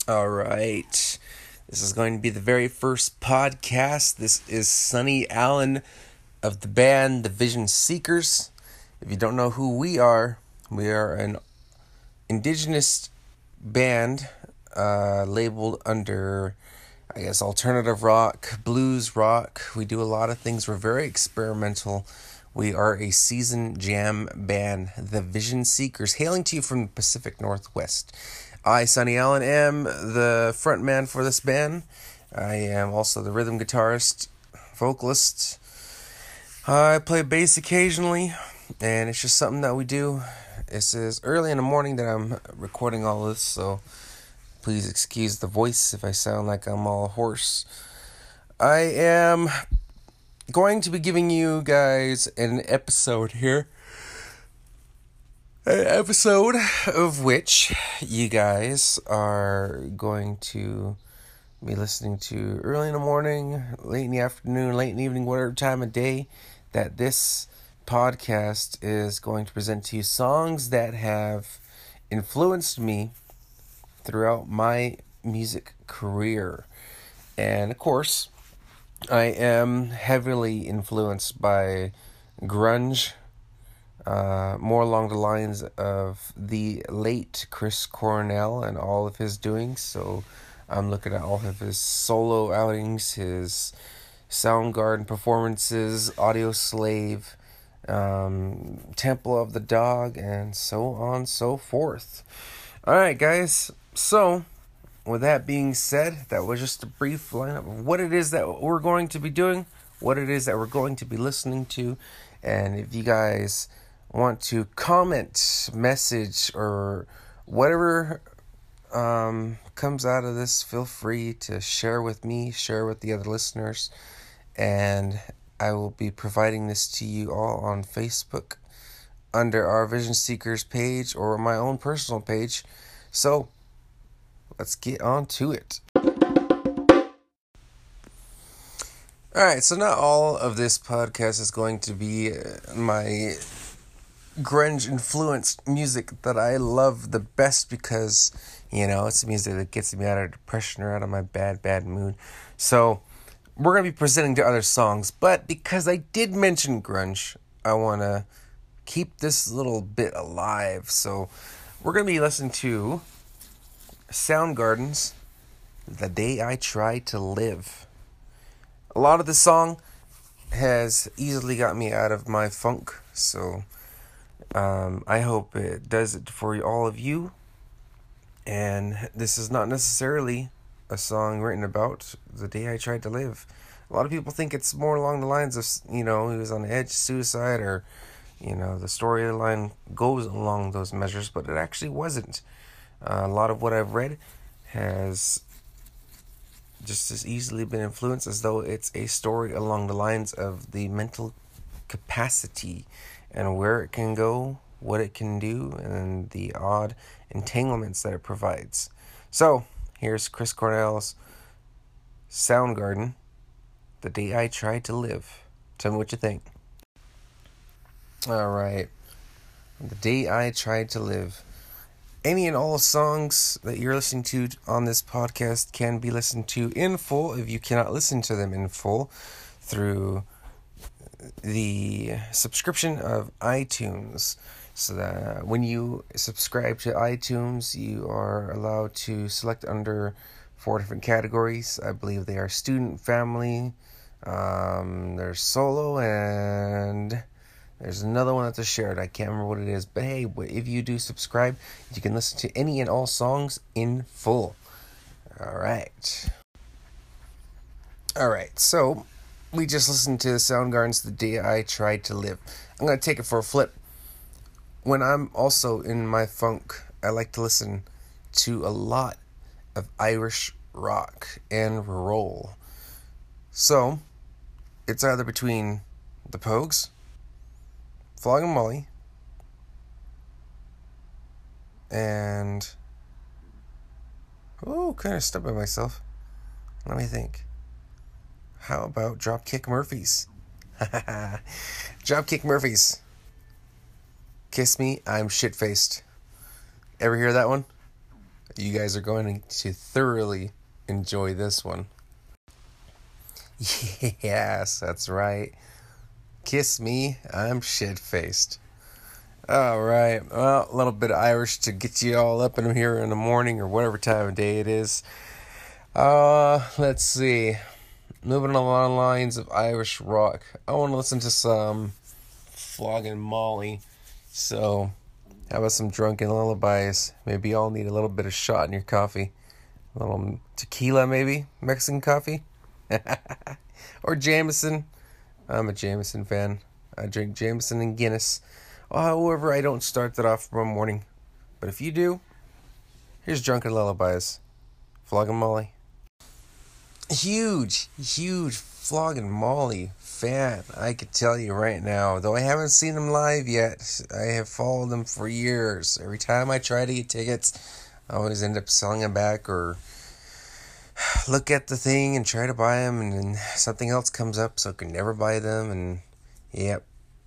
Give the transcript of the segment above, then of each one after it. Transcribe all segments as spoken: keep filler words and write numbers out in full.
All right. This is going to be the very first podcast. This is Sonny Allen of the band The Vision Seekers. If you don't know who we are, we are an indigenous band uh, labeled under, I guess, alternative rock, blues rock. We do a lot of things. We're very experimental. We are a seasoned jam band, The Vision Seekers, hailing to you from the Pacific Northwest. I, Sonny Allen, am the front man for this band. I am also the rhythm guitarist, vocalist. I play bass occasionally, and it's just something that we do. This is early in the morning that I'm recording all this, so please excuse the voice if I sound like I'm all hoarse. I am going to be giving you guys an episode here. An episode of which you guys are going to be listening to early in the morning, late in the afternoon, late in the evening, whatever time of day that this podcast is going to present to you songs that have influenced me throughout my music career. And of course, I am heavily influenced by grunge. Uh, more along the lines of the late Chris Cornell and all of his doings. So I'm looking at all of his solo outings, his Soundgarden performances, Audio Slave, um, Temple of the Dog, and so on and so forth. Alright, guys. So, with that being said, that was just a brief lineup of what it is that we're going to be doing, what it is that we're going to be listening to, and if you guys want to comment, message, or whatever um, comes out of this, feel free to share with me, share with the other listeners, and I will be providing this to you all on Facebook under our Vision Seekers page or my own personal page. So, let's get on to it. Alright, so not all of this podcast is going to be my grunge-influenced music that I love the best because, you know, it's the music that gets me out of depression or out of my bad, bad mood. So, we're going to be presenting to other songs, but because I did mention grunge, I want to keep this little bit alive. So, we're going to be listening to Soundgarden's The Day I Tried to Live. A lot of the song has easily got me out of my funk, so Um, I hope it does it for all of you. And this is not necessarily a song written about the day I tried to live. A lot of people think it's more along the lines of, you know, he was on the edge of suicide, or, you know, the storyline goes along those measures, but it actually wasn't. Uh, a lot of what I've read has just as easily been influenced as though it's a story along the lines of the mental capacity and where it can go, what it can do, and the odd entanglements that it provides. So, here's Chris Cornell's Soundgarden, The Day I Tried to Live. Tell me what you think. Alright. The Day I Tried to Live. Any and all songs that you're listening to on this podcast can be listened to in full if you cannot listen to them in full through the subscription of iTunes. So that when you subscribe to iTunes, you are allowed to select under four different categories. I believe they are student, family, um, there's solo, and there's another one that's a shared. I can't remember what it is. But hey, if you do subscribe, you can listen to any and all songs in full. Alright. Alright, so we just listened to Soundgarden's The Day I Tried to Live. I'm going to take it for a flip. When I'm also in my funk, I like to listen to a lot of Irish rock and roll. So, it's either between the Pogues, Flogging Molly, and... oh, kind of stuck by myself. Let me think. How about Dropkick Murphys? Dropkick Murphys. Kiss Me, I'm Shit-Faced. Ever hear that one? You guys are going to thoroughly enjoy this one. Yes, that's right. Kiss me, I'm shit-faced. Alright, well, a little bit of Irish to get you all up in here in the morning or whatever time of day it is. Uh, let's see. Moving along the lines of Irish rock, I want to listen to some Flogging Molly. So, how about some Drunken Lullabies? Maybe y'all need a little bit of shot in your coffee. A little tequila, maybe? Mexican coffee? Or Jameson. I'm a Jameson fan. I drink Jameson and Guinness. However, I don't start that off for my morning. But if you do, here's Drunken Lullabies. Flogging Molly. Huge, huge Flogging Molly fan. I could tell you right now. Though I haven't seen them live yet, I have followed them for years. Every time I try to get tickets, I always end up selling them back or look at the thing and try to buy them, and then something else comes up, so I can never buy them, and yep.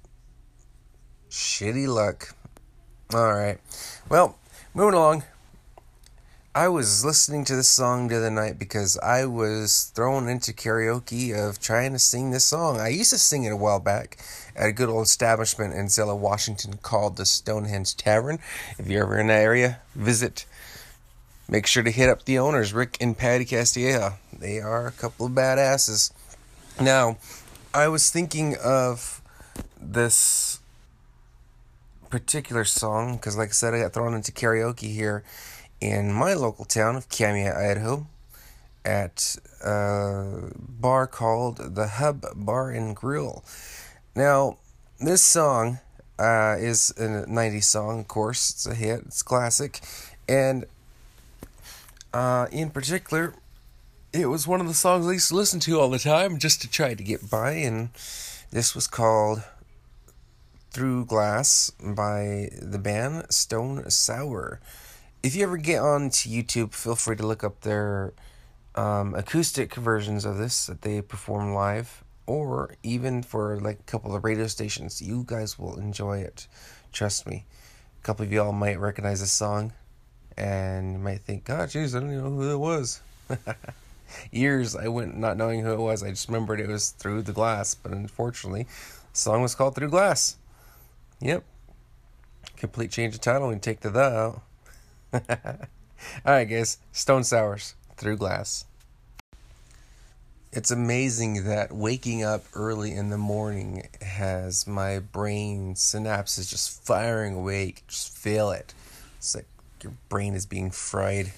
Shitty luck. Alright. Well, moving along. I was listening to this song the other night because I was thrown into karaoke of trying to sing this song. I used to sing it a while back at a good old establishment in Zella, Washington called the Stonehenge Tavern. If you're ever in that area, visit. Make sure to hit up the owners, Rick and Patty Castilleja. They are a couple of badasses. Now, I was thinking of this particular song because, like I said, I got thrown into karaoke here in my local town of Kamiah, Idaho, at a bar called the Hub Bar and Grill. Now, this song uh, is a nineties song, of course. It's a hit. It's classic. And uh, in particular, it was one of the songs I used to listen to all the time just to try to get by. And this was called Through Glass by the band Stone Sour. If you ever get onto YouTube, feel free to look up their um, acoustic versions of this that they perform live, or even for like a couple of radio stations. You guys will enjoy it. Trust me. A couple of y'all might recognize this song, and you might think, God, jeez, I don't even know who it was. Years I went not knowing who it was. I just remembered it was Through the Glass, but unfortunately, the song was called Through Glass. Yep. Complete change of title and take the the out. Alright guys, Stone Sours, Through Glass. It's amazing that waking up early in the morning has my brain synapses just firing away. Just feel it. It's like your brain is being fried.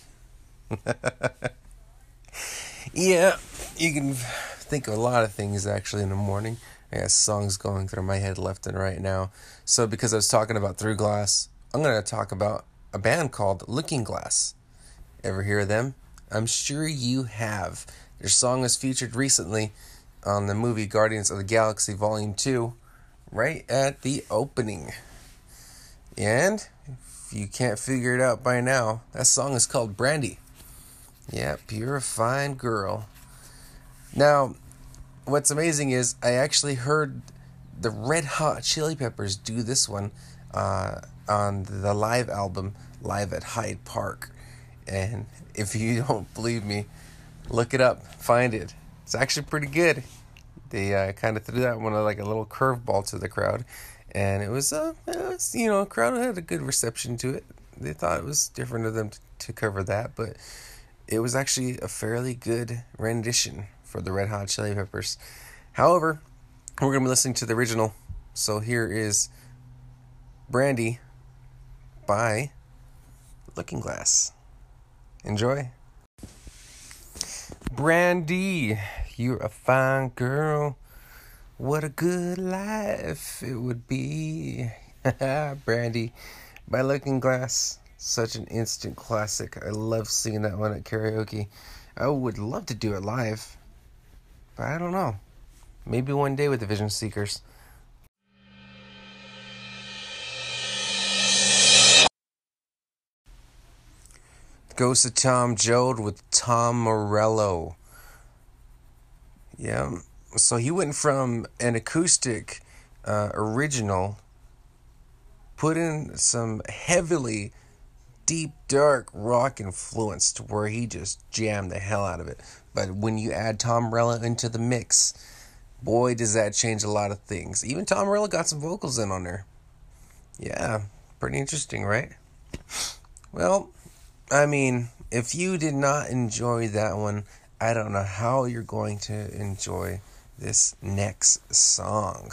Yeah, you can think of a lot of things actually in the morning. I got songs going through my head left and right now. So because I was talking about Through Glass, I'm going to talk about a band called Looking Glass. Ever hear of them? I'm sure you have. Their song was featured recently on the movie Guardians of the Galaxy Volume two, right at the opening. And if you can't figure it out by now, that song is called Brandy. Yeah, You're a Fine Girl. Now, what's amazing is I actually heard the Red Hot Chili Peppers do this one uh, on the live album, Live at Hyde Park. And if you don't believe me, look it up, find it. It's actually pretty good. They uh, kind of threw that one like a little curveball to the crowd. And it was, uh, it was, you know, the crowd had a good reception to it. They thought it was different of them to, to cover that, but it was actually a fairly good rendition for the Red Hot Chili Peppers. However, we're going to be listening to the original. So here is Brandy by Looking Glass. Enjoy. Brandy, you're a fine girl. What a good life it would be. Brandy by Looking Glass. Such an instant classic. I love singing that one at karaoke. I would love to do it live, but I don't know. Maybe one day with the Vision Seekers. Ghost of Tom Joad with Tom Morello. Yeah, so he went from an acoustic uh, original, put in some heavily deep, dark rock influence to where he just jammed the hell out of it. But when you add Tom Morello into the mix, boy, does that change a lot of things. Even Tom Morello got some vocals in on there. Yeah, pretty interesting, right? Well, I mean, if you did not enjoy that one, I don't know how you're going to enjoy this next song.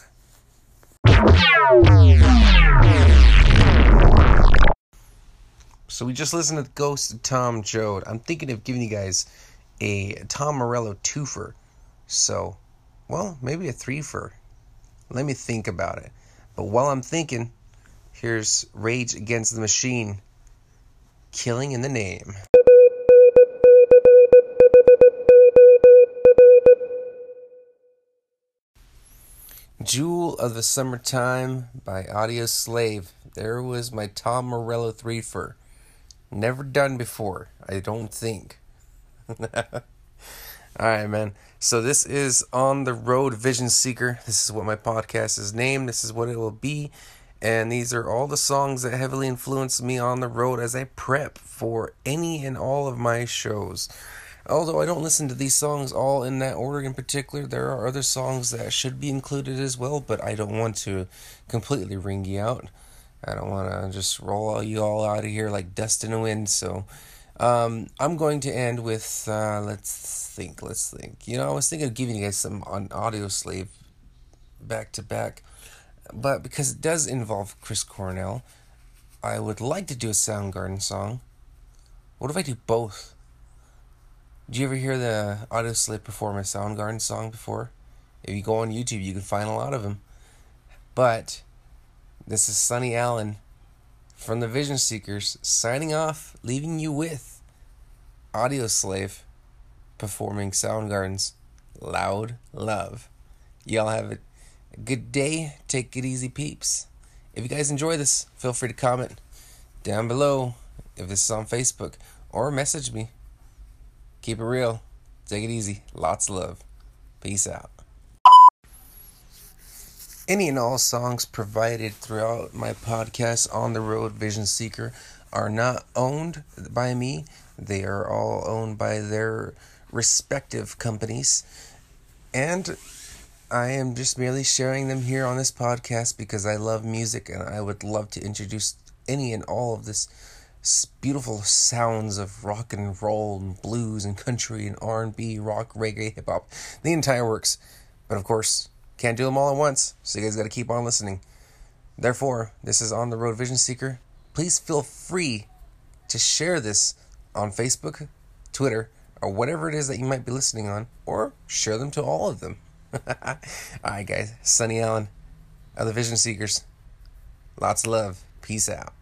So we just listened to the Ghost of Tom Joad. I'm thinking of giving you guys a Tom Morello twofer. So, well, maybe a threefer. Let me think about it. But while I'm thinking, here's Rage Against the Machine, Killing in the Name. Jewel of the Summertime by Audioslave. There was my Tom Morello threefer. Never done before, I don't think. Alright, man. So this is On the Road Vision Seeker. This is what my podcast is named. This is what it will be. And these are all the songs that heavily influenced me on the road as I prep for any and all of my shows. Although I don't listen to these songs all in that order in particular, there are other songs that should be included as well, but I don't want to completely ring you out. I don't want to just roll you all out of here like dust in the wind, so um, I'm going to end with, uh, let's think, let's think. You know, I was thinking of giving you guys some on Audioslave back to back, but because it does involve Chris Cornell, I would like to do a Soundgarden song. What if I do both? Did you ever hear the Audioslave perform a Soundgarden song before? If you go on YouTube, you can find a lot of them. But this is Sonny Allen from the Vision Seekers signing off, leaving you with Audioslave performing Soundgarden's Loud Love. Y'all have a good day. Take it easy, peeps. If you guys enjoy this, feel free to comment down below if this is on Facebook, or message me. Keep it real. Take it easy. Lots of love. Peace out. Any and all songs provided throughout my podcast On the Road Vision Seeker are not owned by me. They are all owned by their respective companies. And I am just merely sharing them here on this podcast because I love music and I would love to introduce any and all of this beautiful sounds of rock and roll and blues and country and R and B, rock, reggae, hip-hop, the entire works. But of course, can't do them all at once, so you guys got to keep on listening. Therefore, this is On the Road Vision Seeker. Please feel free to share this on Facebook, Twitter, or whatever it is that you might be listening on, or share them to all of them. Alright guys, Sonny Allen of the Vision Seekers. Lots of love. Peace out.